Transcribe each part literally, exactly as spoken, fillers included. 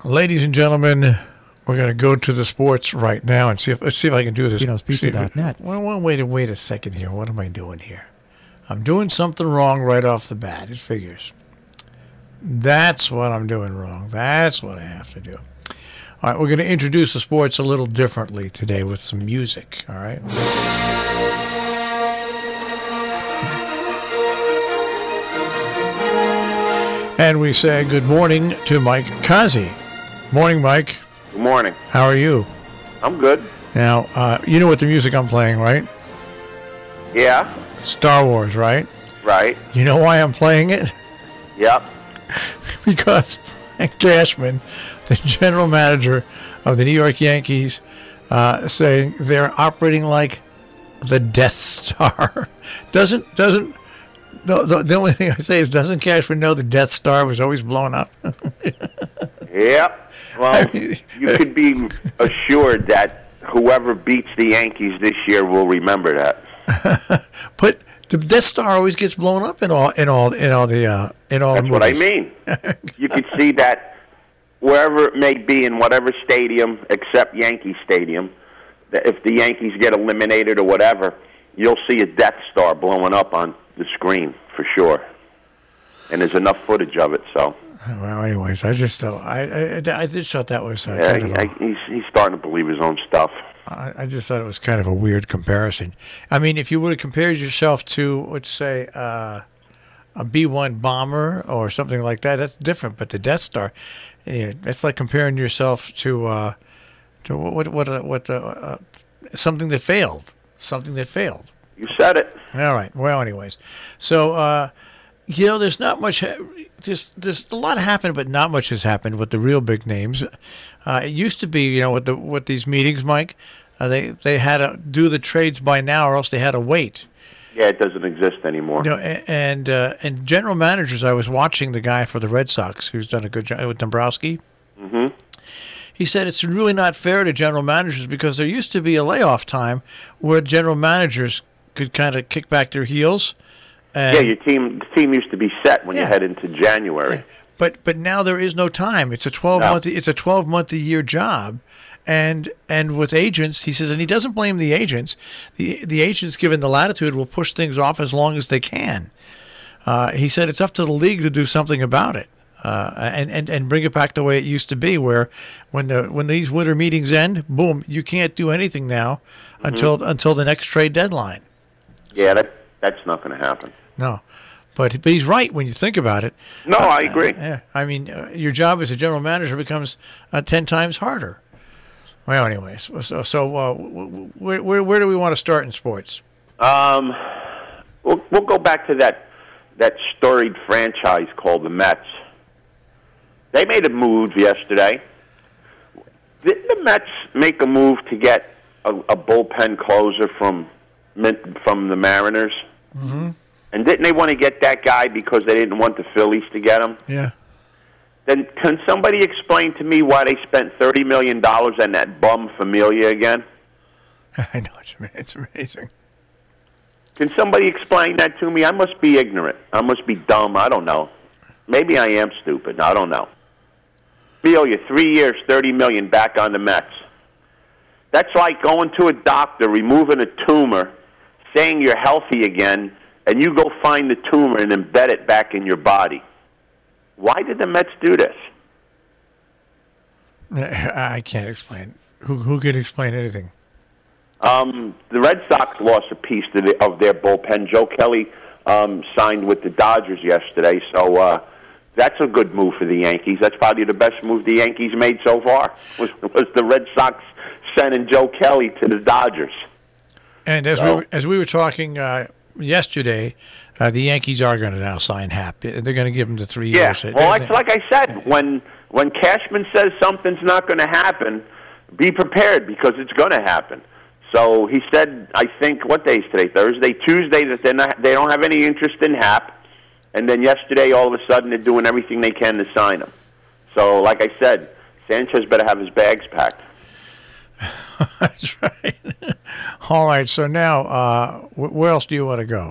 Ladies and gentlemen, we're going to go to the sports right now and see if let's see if I can do this. Keno's Pizza dot net. Well, well, wait, wait a second here. What am I doing here? I'm doing something wrong right off the bat. It figures. That's what I'm doing wrong. That's what I have to do. All right, we're going to introduce the sports a little differently today with some music. All right. And we say good morning to Mike Kazi. Morning, Mike. Good morning. How are you? I'm good. Now, uh, you know what the music I'm playing, right? Yeah. Star Wars, right? Right. You know why I'm playing it? Yep. Because Frank Cashman, the general manager of the New York Yankees, uh, saying they're operating like the Death Star. doesn't doesn't the, the the only thing I say is doesn't Cashman know the Death Star was always blown up? Yep. Well, you could be assured that whoever beats the Yankees this year will remember that. But the Death Star always gets blown up in all in all in all the uh, in all. That's the what I movies. mean. You could see that wherever it may be in whatever stadium except Yankee Stadium, that if the Yankees get eliminated or whatever, you'll see a Death Star blowing up on the screen for sure. And there's enough footage of it, so. Well, anyways, I just uh, I, I I just thought that was uh, Yeah, kind of a, he, he's he's starting to believe his own stuff. I, I just thought it was kind of a weird comparison. I mean, if you would have compared yourself to, let's say, uh, a B one bomber or something like that, that's different. But the Death Star, yeah, that's like comparing yourself to uh, to what what what, what uh, uh, something that failed, something that failed. You said it. All right. Well, anyways, so uh, you know, there's not much. Ha- there's there's a lot happened, but not much has happened with the real big names. Uh, it used to be, you know, with the with these meetings, Mike, uh, they they had to do the trades by now, or else they had to wait. Yeah, it doesn't exist anymore. You know, and uh, and general managers. I was watching the guy for the Red Sox, who's done a good job with Dombrowski. Mm-hmm. He said it's really not fair to general managers because there used to be a layoff time where general managers could kind of kick back their heels. And yeah, your team the team used to be set when Yeah. you head into January. Yeah. But but now there is no time. It's a twelve No. month it's a twelve month a year job, and and with agents, he says, and he doesn't blame the agents. the The agents, given the latitude, will push things off as long as they can. Uh, he said it's up to the league to do something about it, uh, and and and bring it back the way it used to be, where when the when these winter meetings end, boom, you can't do anything now Mm-hmm. until until the next trade deadline. Yeah, that that's not going to happen. No. But but he's right when you think about it. No, Uh, I agree. Yeah, I mean, uh, your job as a general manager becomes uh, ten times harder. Well, anyways, so so uh, where, where where do we want to start in sports? Um, we'll we'll go back to that that storied franchise called the Mets. They made a move yesterday. Didn't the Mets make a move to get a, a bullpen closer from from the Mariners? Mm-hmm. And didn't they want to get that guy because they didn't want the Phillies to get him? Yeah. Then can somebody explain to me why they spent thirty million dollars on that bum Familia again? I know it's it's amazing. Can somebody explain that to me? I must be ignorant. I must be dumb. I don't know. Maybe I am stupid. I don't know. Familia, three years, thirty million dollars back on the Mets. That's like going to a doctor, removing a tumor, saying you're healthy again, and you go find the tumor and embed it back in your body. Why did the Mets do this? I can't explain. Who who can explain anything? Um, the Red Sox lost a piece of, the, of their bullpen. Joe Kelly um, signed with the Dodgers yesterday, so uh, that's a good move for the Yankees. That's probably the best move the Yankees made so far, was, was the Red Sox sending Joe Kelly to the Dodgers. And as So- we were, as we were talking uh, yesterday, uh, the Yankees are going to now sign Happ. They're going to give him the three Yeah, years. well, like, like I said, when when Cashman says something's not going to happen, be prepared because it's going to happen. So he said, I think, what day is today? Thursday, Tuesday, that they're not, they don't have any interest in Happ. And then yesterday, all of a sudden, they're doing everything they can to sign him. So, like I said, Sanchez better have his bags packed. That's right. All right. So now, uh, wh- where else do you want to go?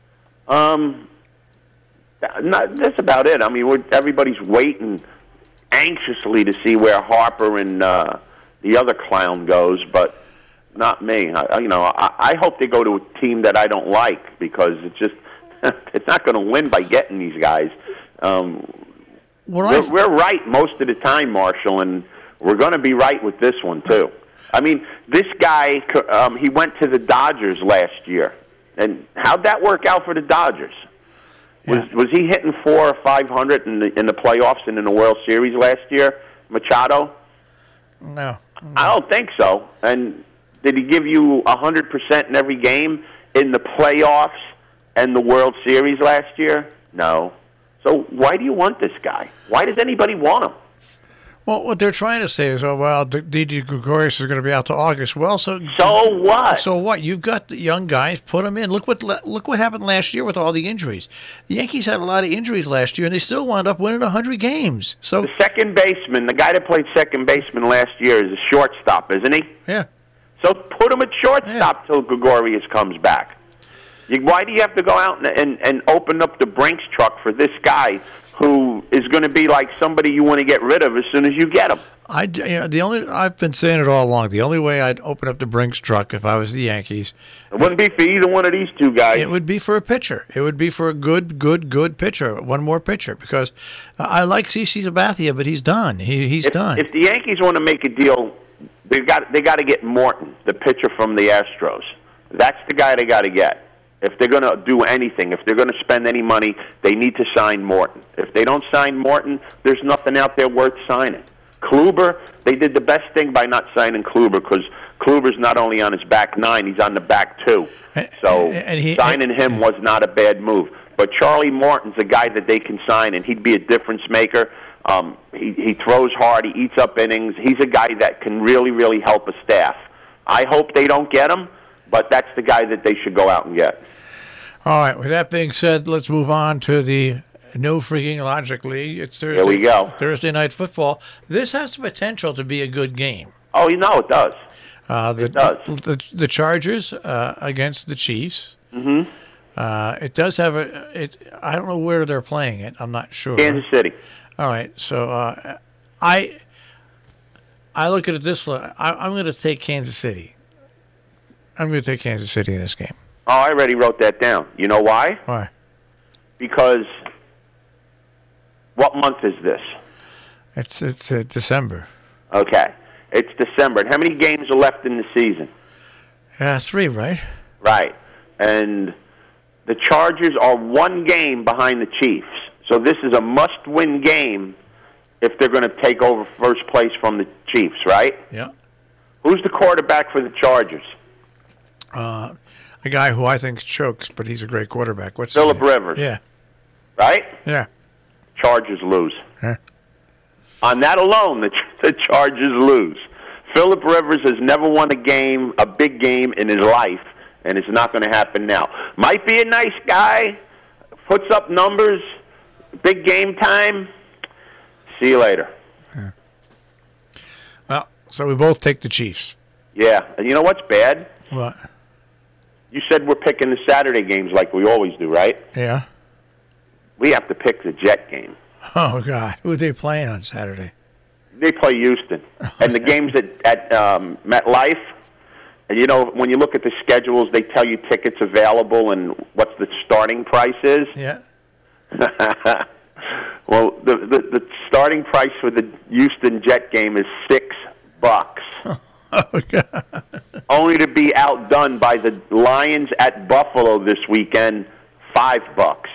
Um, not, that's about it. I mean, we're, everybody's waiting anxiously to see where Harper and uh, the other clown goes, but not me. I, you know, I, I hope they go to a team that I don't like because it's just it's not going to win by getting these guys. Um, we're, we're right most of the time, Marshall, and we're going to be right with this one too. I mean, this guy, um, he went to the Dodgers last year, and how'd that work out for the Dodgers? Was yeah. was he hitting four or five hundred in the in the playoffs and in the World Series last year, Machado? No, no. I don't think so. And did he give you a hundred percent in every game in the playoffs and the World Series last year? No. So why do you want this guy? Why does anybody want him? Well, what they're trying to say is, oh, well, D J Gregorius is going to be out to August. Well, so so what? So what? You've got the young guys. Put them in. Look what look what happened last year with all the injuries. The Yankees had a lot of injuries last year, and they still wound up winning one hundred games. So the second baseman, the guy that played second baseman last year, is a shortstop, isn't he? Yeah. So put him at shortstop yeah. till Gregorius comes back. You, why do you have to go out and, and, and open up the Brinks truck for this guy who is going to be like somebody you want to get rid of as soon as you get him? I, you know, the only I've been saying it all along. The only way I'd open up the Brinks truck if I was the Yankees, it wouldn't be for either one of these two guys. It would be for a pitcher. It would be for a good, good, good pitcher. One more pitcher, because uh, I like CeCe Sabathia, but he's done. He he's if, done. If the Yankees want to make a deal, they got they got to get Morton, the pitcher from the Astros. That's the guy they got to get. If they're going to do anything, if they're going to spend any money, they need to sign Morton. If they don't sign Morton, there's nothing out there worth signing. Kluber, they did the best thing by not signing Kluber because Kluber's not only on his back nine, he's on the back two. So and, and he, signing and, him was not a bad move. But Charlie Morton's a guy that they can sign, and he'd be a difference maker. Um, he, he throws hard. He eats up innings. He's a guy that can really, really help a staff. I hope they don't get him, but that's the guy that they should go out and get. All right. With that being said, let's move on to the No Freaking Logic League. It's Thursday. Here we go. Thursday night football. This has the potential to be a good game. Oh, you know it does. Uh, the, it does. The, the Chargers uh, against the Chiefs. Mm-hmm. Uh, it does have a. It. I don't know where they're playing it. I'm not sure. Kansas City. All right. So uh, I. I look at it this way. I, I'm going to take Kansas City. I'm going to take Kansas City in this game. Oh, I already wrote that down. You know why? Why? Because what month is this? It's it's uh, December. Okay. It's December. And how many games are left in the season? Yeah, three, right? Right. And the Chargers are one game behind the Chiefs. So this is a must-win game if they're going to take over first place from the Chiefs, right? Yeah. Who's the quarterback for the Chargers? Uh, a guy who I think chokes, but he's a great quarterback. What's Phillip Rivers. Yeah. Right? Yeah. Chargers lose. Yeah. On that alone, the, the Chargers lose. Phillip Rivers has never won a game, a big game in his life, and it's not going to happen now. Might be a nice guy, puts up numbers, big game time. See you later. Yeah. Well, so we both take the Chiefs. Yeah. And you know what's bad? What? You said we're picking the Saturday games like we always do, right? Yeah. We have to pick the Jet game. Oh, God. Who are they playing on Saturday? They play Houston. And the game's at, at um, MetLife. And, you know, when you look at the schedules, they tell you tickets available and what the starting price is. Yeah. Well, the, the the starting price for the Houston Jet game is six bucks. Oh, God. Only to be outdone by the Lions at Buffalo this weekend, five bucks.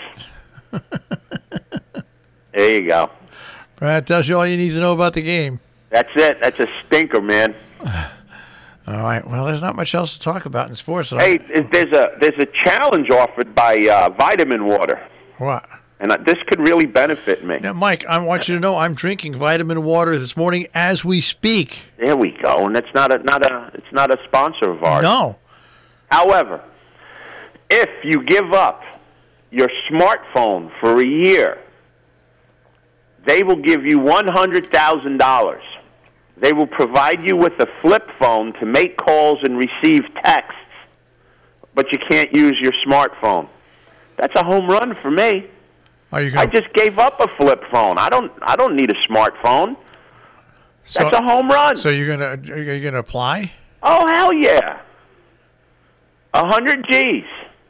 There you go. That tells you all you need to know about the game. That's it. That's a stinker, man. All right. Well, there's not much else to talk about in sports. Hey, there's a there's a challenge offered by uh, Vitamin Water. What? And this could really benefit me. Now, Mike, I want you to know I'm drinking vitamin water this morning as we speak. There we go. And that's not a not a it's not a sponsor of ours. No. However, if you give up your smartphone for a year, they will give you one hundred thousand dollars. They will provide you with a flip phone to make calls and receive texts, but you can't use your smartphone. That's a home run for me. Are you I gonna, just gave up a flip phone. I don't. I don't need a smartphone. so, That's a home run. So you're gonna are you gonna apply? Oh hell yeah! A hundred G's.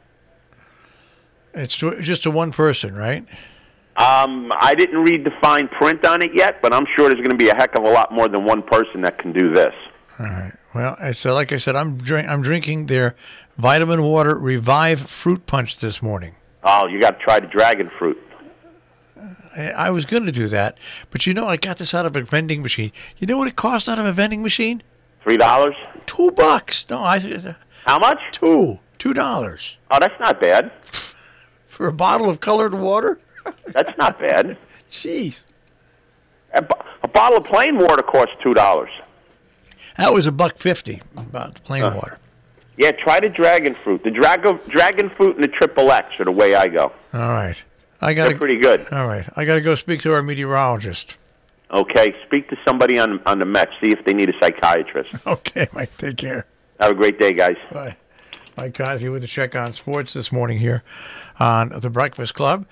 It's to, just to one person, right? Um, I didn't read the fine print on it yet, but I'm sure there's going to be a heck of a lot more than one person that can do this. All right. Well, so like I said, I'm drink, I'm drinking their vitamin water Revive fruit punch this morning. Oh, you got to try the dragon fruit. I, I was going to do that, but you know, I got this out of a vending machine. You know what it cost out of a vending machine? Three dollars. Two bucks. No, I How much? two two dollars Oh, that's not bad. for a bottle of colored water. That's not bad. Jeez, A, bo- a bottle of plain water costs two dollars. that was a buck fifty. About the plain water. Yeah, try the dragon fruit. The dragon dragon fruit and the triple X are the way I go. All right, I got They're pretty good. All right, I got to go speak to our meteorologist. Okay, speak to somebody on on the Mets. See if they need a psychiatrist. Okay, Mike. Take care. Have a great day, guys. Bye. Mike Kazi with the Check on Sports this morning here on the Breakfast Club.